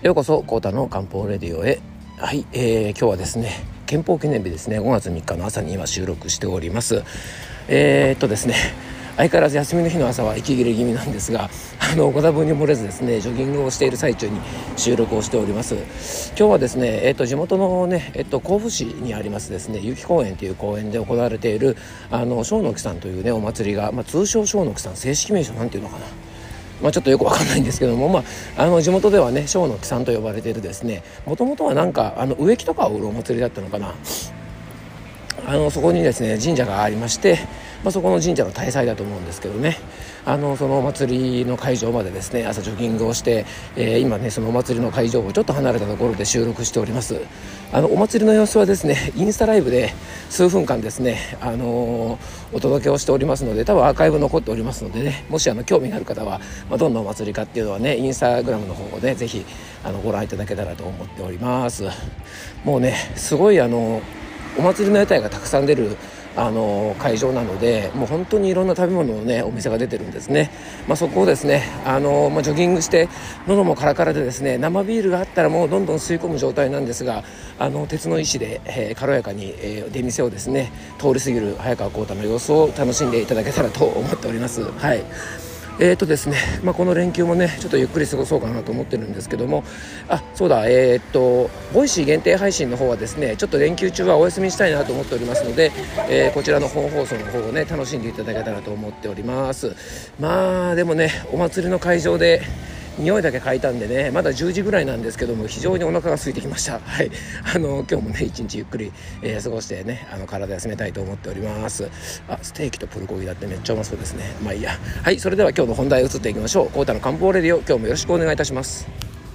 ようこそコータの漢方レディオへ。はい、今日はですね、憲法記念日ですね、5月3日の朝に今収録しております。ですね、相変わらず休みの日の朝は息切れ気味なんですが、ご多分に漏れずですね、ジョギングをしている最中に収録をしております。今日はですね、地元のね、甲府市にありますですね、雪公園という公園で行われている小の木さんというねお祭りが、通称小の木さん、正式名称なんていうのかな、ちょっとよくわかんないんですけども、地元ではね小の木さんと呼ばれているですね、もともとはなんか植木とかを売るお祭りだったのかな。そこにですね神社がありまして、そこの神社の大祭だと思うんですけどね、そのお祭りの会場までですね朝ジョギングをして、今ねそのお祭りの会場をちょっと離れたところで収録しております。お祭りの様子はですねインスタライブで数分間ですね、お届けをしておりますので、多分アーカイブ残っておりますのでね、もし興味がある方は、どんなお祭りかっていうのはねインスタグラムの方をねぜひご覧いただけたらと思っております。もうねすごいお祭りの屋台がたくさん出る会場なので、もう本当にいろんな食べ物のねお店が出てるんですね。そこをですねジョギングして喉もカラカラでですね、生ビールがあったらもうどんどん吸い込む状態なんですが、鉄の意志で、軽やかに、出店をですね通り過ぎる早川浩太の様子を楽しんでいただけたらと思っております。はい。ですね、この連休もねちょっとゆっくり過ごそうかなと思ってるんですけども、そうだ、ボイシー限定配信の方はですねちょっと連休中はお休みしたいなと思っておりますので、こちらの本放送の方をね楽しんでいただけたらと思っております。でもねお祭りの会場で匂いだけ嗅いだんでね、まだ10時ぐらいなんですけども非常にお腹が空いてきました。はい。今日もね一日ゆっくり、過ごしてね体休めたいと思っております。ステーキとプルコギだってめっちゃうまそうですね。いいや。はい、それでは今日の本題移っていきましょう。コータの漢方レディオ、今日もよろしくお願いいたします。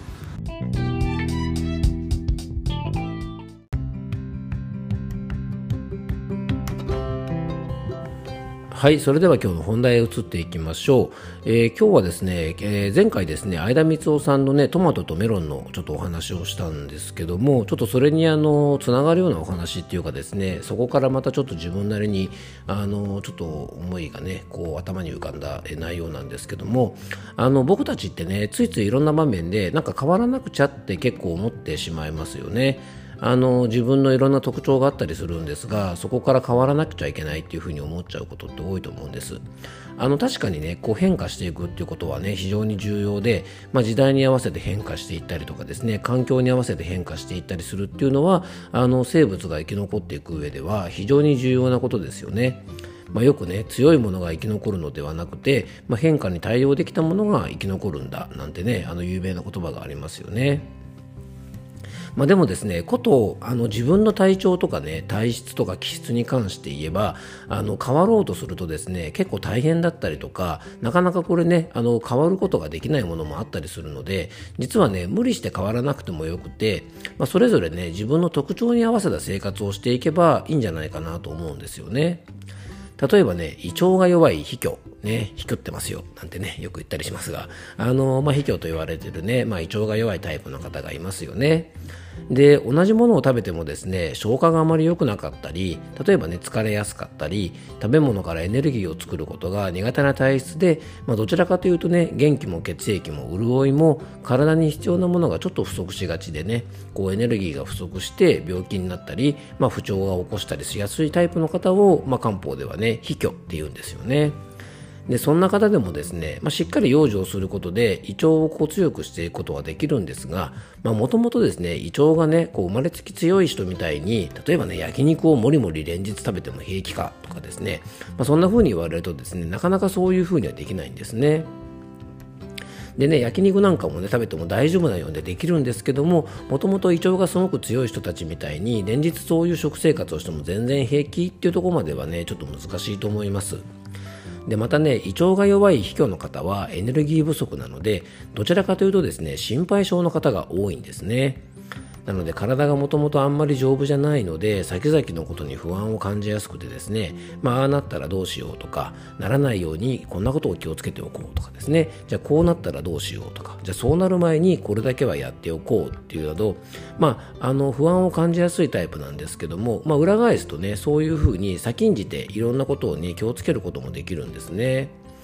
はい、それでは今日の本題へ移っていきましょう。今日はですね、前回ですね相田光夫さんのねトマトとメロンのちょっとお話をしたんですけども、ちょっとそれにつながるようなお話っていうかですね、そこからまたちょっと自分なりにちょっと思いがねこう頭に浮かんだ内容なんですけども、僕たちってねついついいろんな場面でなんか変わらなくちゃって結構思ってしまいますよね。自分のいろんな特徴があったりするんですが、そこから変わらなくちゃいけないっていうふうに思っちゃうことって多いと思うんです。確かにねこう変化していくっていうことはね非常に重要で、時代に合わせて変化していったりとかですね、環境に合わせて変化していったりするっていうのは生物が生き残っていく上では非常に重要なことですよね。よくね強いものが生き残るのではなくて、変化に対応できたものが生き残るんだなんてね有名な言葉がありますよね。でもですね、自分の体調とかね体質とか気質に関して言えば変わろうとするとですね結構大変だったりとか、なかなかこれね変わることができないものもあったりするので、実はね無理して変わらなくてもよくて、それぞれね自分の特徴に合わせた生活をしていけばいいんじゃないかなと思うんですよね。例えばね胃腸が弱い卑怯ね、卑怯ってますよなんてねよく言ったりしますが、卑怯と言われてるね、胃腸が弱いタイプの方がいますよね。で同じものを食べてもですね消化があまり良くなかったり、例えばね疲れやすかったり、食べ物からエネルギーを作ることが苦手な体質で、どちらかというとね元気も血液も潤いも体に必要なものがちょっと不足しがちでね、こうエネルギーが不足して病気になったり、不調が起こしたりしやすいタイプの方を、漢方ではね卑怯って言うんですよね。でそんな方でもですね、しっかり養生することで胃腸を強くしていくことはできるんですが、もともとですね胃腸がね生まれつき強い人みたいに、例えばね焼肉をもりもり連日食べても平気かとかですね、そんな風に言われるとですねなかなかそういう風にはできないんですね。でね焼肉なんかもね食べても大丈夫なようにできるんですけども、もともと胃腸がすごく強い人たちみたいに連日そういう食生活をしても全然平気っていうところまではねちょっと難しいと思います。でまたね胃腸が弱い卑怯の方はエネルギー不足なので、どちらかというとですね心配性の方が多いんですね。なので体がもともとあんまり丈夫じゃないので、先々のことに不安を感じやすくてですね、ああなったらどうしようとか、ならないようにこんなことを気をつけておこうとかですね、じゃあこうなったらどうしようとか、じゃあそうなる前にこれだけはやっておこうっていうなど、不安を感じやすいタイプなんですけども、裏返すとねそういうふうに先んじていろんなことをね気をつけることもできるんですね。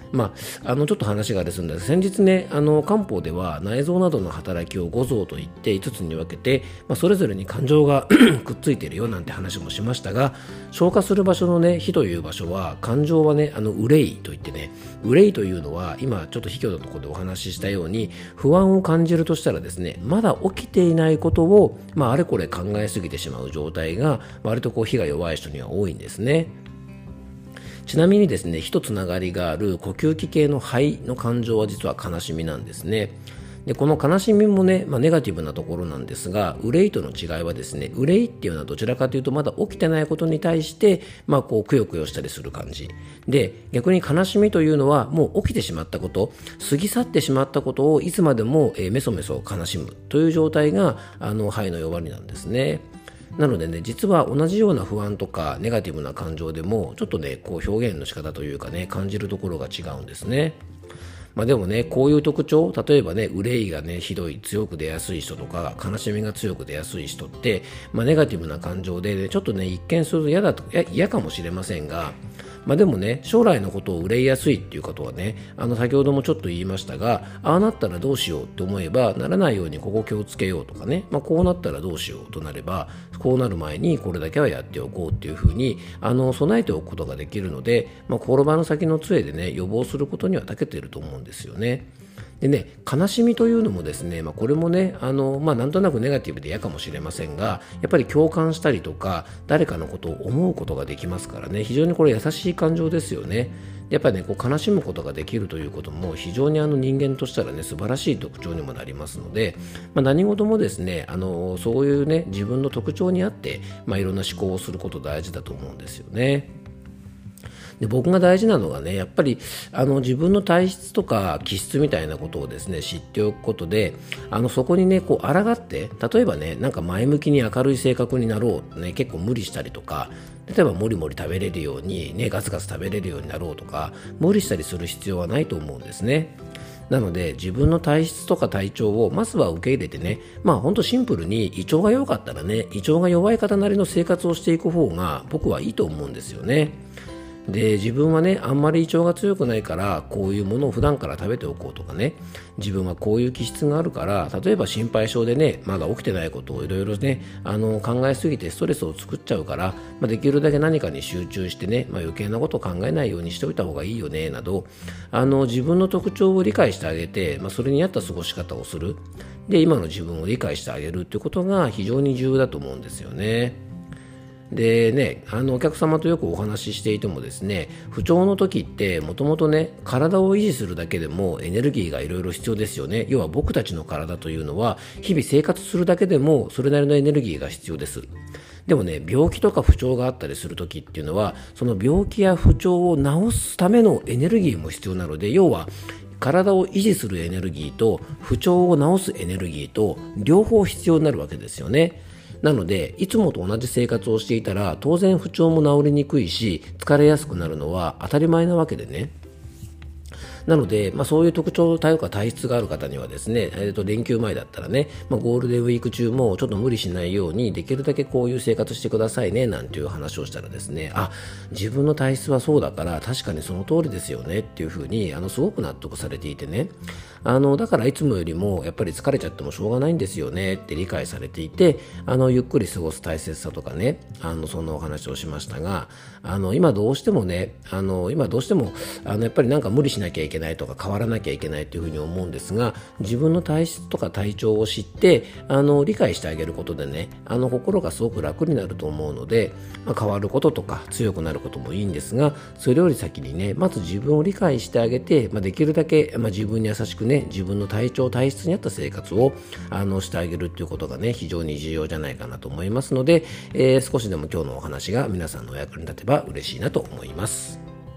ちょっと話があれするんですが、先日ね、漢方では内臓などの働きを五臓といって5つに分けて、それぞれに感情がくっついているよなんて話もしましたが、消化する場所のね、脾という場所は、感情はね、憂いといってね、憂いというのは今ちょっと卑怯なところでお話ししたように、不安を感じるとしたらですね、まだ起きていないことを、あれこれ考えすぎてしまう状態が割と火が弱い人には多いんですね。ちなみにですね、一つながりがある呼吸器系の肺の感情は実は悲しみなんですね。でこの悲しみもね、ネガティブなところなんですが、憂いとの違いはですね、憂いっていうのはどちらかというとまだ起きてないことに対して、くよくよしたりする感じで、逆に悲しみというのはもう起きてしまったこと、過ぎ去ってしまったことをいつまでもメソメソ悲しむという状態が肺の弱りなんですね。なのでね、実は同じような不安とかネガティブな感情でもちょっとね、表現の仕方というかね、感じるところが違うんですね。でもね、こういう特徴、例えばね、憂いがね、ひどい、強く出やすい人とか、悲しみが強く出やすい人って、ネガティブな感情で、ちょっとね、一見すると嫌かもしれませんが、でもね、将来のことを憂いやすいっていうことはね、先ほどもちょっと言いましたが、ああなったらどうしようって思えば、ならないようにここ気をつけようとかね、こうなったらどうしようとなれば、こうなる前にこれだけはやっておこうっていうふうに備えておくことができるので、転ばぬ先の杖でね、予防することには長けていると思うんですよね。でね、悲しみというのもですね、これもね、なんとなくネガティブで嫌かもしれませんが、やっぱり共感したりとか、誰かのことを思うことができますからね、非常にこれ優しい感情ですよね。やっぱりね、悲しむことができるということも非常に人間としたらね、素晴らしい特徴にもなりますので、何事もですね、そういうね、自分の特徴に合って、いろんな思考をすること大事だと思うんですよね。で僕が大事なのがね、やっぱり自分の体質とか気質みたいなことをですね、知っておくことで、そこにね、抗って、例えばね、前向きに明るい性格になろう、ね、結構無理したりとか、例えばもりもり食べれるように、ね、ガツガツ食べれるようになろうとか、無理したりする必要はないと思うんですね。なので自分の体質とか体調をまずは受け入れてね、ほんとシンプルに胃腸が良かったらね、胃腸が弱い方なりの生活をしていく方が僕はいいと思うんですよね。で自分はね、あんまり胃腸が強くないからこういうものを普段から食べておこうとかね、自分はこういう気質があるから、例えば心配性でね、まだ起きてないことをいろいろね考えすぎてストレスを作っちゃうから、できるだけ何かに集中してね、余計なことを考えないようにしておいた方がいいよねなど、自分の特徴を理解してあげて、それに合った過ごし方をする、で今の自分を理解してあげるということが非常に重要だと思うんですよね。でね、お客様とよくお話ししていてもですね、不調の時ってもともとね、体を維持するだけでもエネルギーがいろいろ必要ですよね。要は僕たちの体というのは日々生活するだけでもそれなりのエネルギーが必要です。でもね、病気とか不調があったりする時っていうのは、その病気や不調を治すためのエネルギーも必要なので、要は体を維持するエネルギーと不調を治すエネルギーと両方必要になるわけですよね。なのでいつもと同じ生活をしていたら当然不調も治りにくいし、疲れやすくなるのは当たり前なわけでね。なので、そういう特徴とか体質がある方にはですね、連休前だったらね、ゴールデンウィーク中もちょっと無理しないようにできるだけこういう生活してくださいねなんていう話をしたらですね、自分の体質はそうだから確かにその通りですよねっていうふうにすごく納得されていてね、だからいつもよりもやっぱり疲れちゃってもしょうがないんですよねって理解されていて、ゆっくり過ごす大切さとかね、そんなお話をしましたが、今どうしてもね、やっぱりなんか無理しなきゃいけないとか変わらなきゃいけないというふうに思うんですが、自分の体質とか体調を知って理解してあげることでね、心がすごく楽になると思うので、変わることとか強くなることもいいんですが、それより先にね、まず自分を理解してあげて、できるだけ、自分に優しくね、自分の体調体質に合った生活をしてあげるということがね、非常に重要じゃないかなと思いますので、少しでも今日のお話が皆さんのお役に立てば嬉しいなと思います。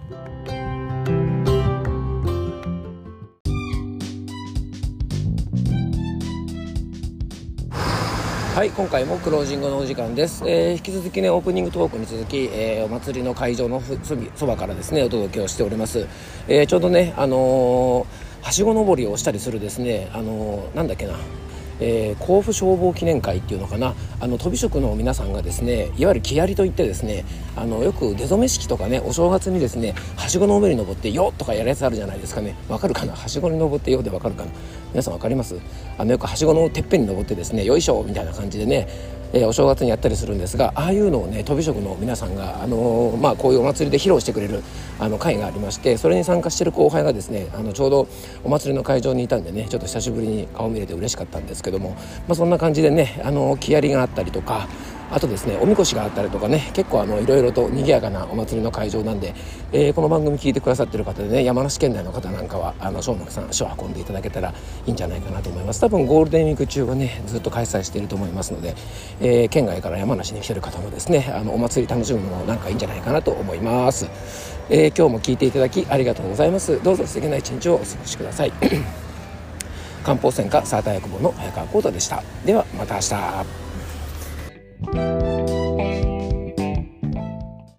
はい、今回もクロージングのお時間です。引き続きね、オープニングトークに続き、お祭りの会場のそばからですね、お届けをしております。ちょうどね、はしご登りをしたりするですね、なんだっけな、 甲府消防記念会っていうのかな、とび職の皆さんがですね、いわゆる木槍といってですね、よく出初め式とかね、お正月にですね、はしごの上に登ってよっとかやるやつあるじゃないですかね。わかるかな、はしごに登ってよでわかるかな、皆さんわかります？よくはしごのてっぺんに登ってですね、よいしょみたいな感じでね、お正月にやったりするんですが、ああいうのをね、とび職の皆さんが、こういうお祭りで披露してくれる会がありまして、それに参加している後輩がですね、ちょうどお祭りの会場にいたんでね、ちょっと久しぶりに顔見れて嬉しかったんですけども、そんな感じでね、木槍があったりとか、あとですね、おみこしがあったりとかね、結構いろいろと賑やかなお祭りの会場なんで、この番組聞いてくださってる方でね、山梨県内の方なんかは正木さん足を運んでいただけたらいいんじゃないかなと思います。多分ゴールデンウィーク中はね、ずっと開催していると思いますので、県外から山梨に来てる方もですね、お祭り楽しむのもなんかいいんじゃないかなと思います。今日も聞いていただきありがとうございます。どうぞ素敵な一日をお過ごしください。漢方専科サーター薬房の早川浩太でした。ではまた明日。